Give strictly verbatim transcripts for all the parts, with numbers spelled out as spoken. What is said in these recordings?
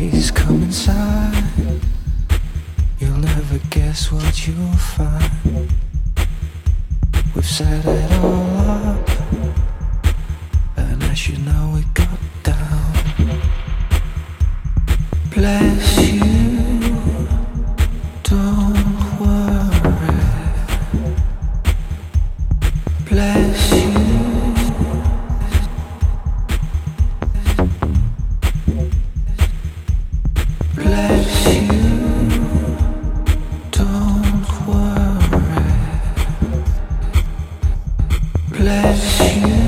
Please come inside. You'll never guess what you'll find. We've set it all up, and as you know, we got down. Bless you, don't worry. Bless you. Bless you, don't worry. Bless you.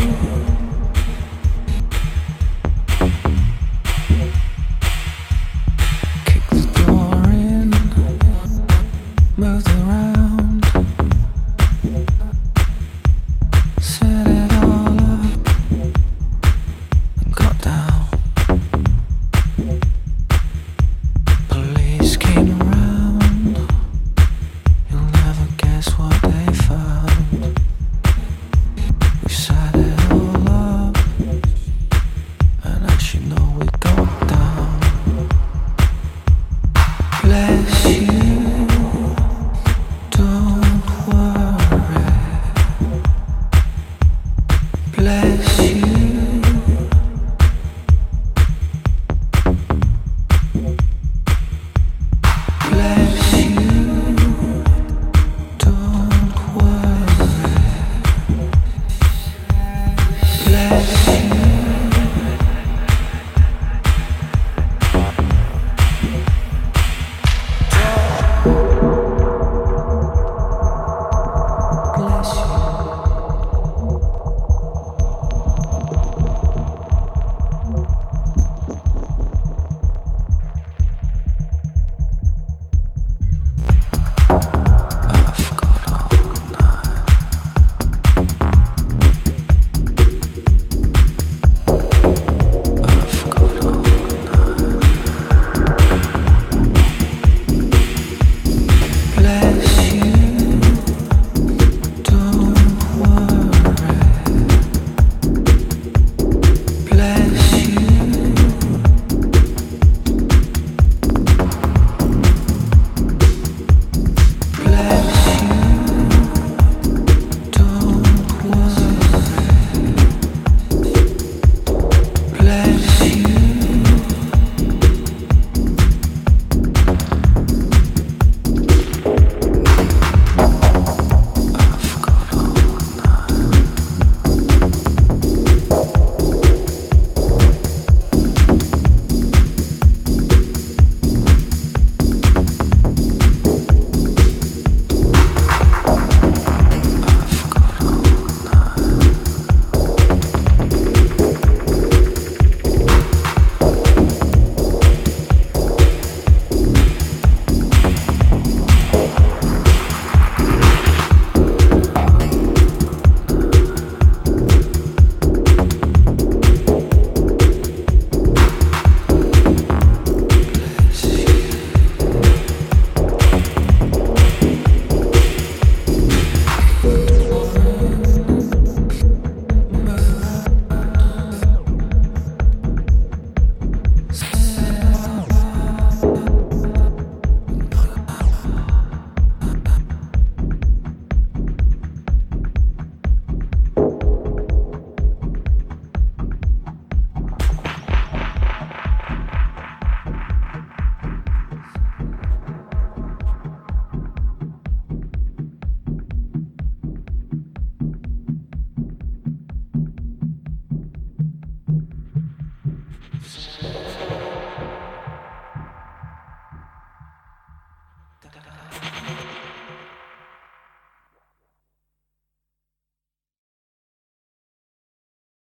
Kick the door in, moved around, set it all up, and got down. Police came around, you'll never guess what they found. We set it all up, and as you know we got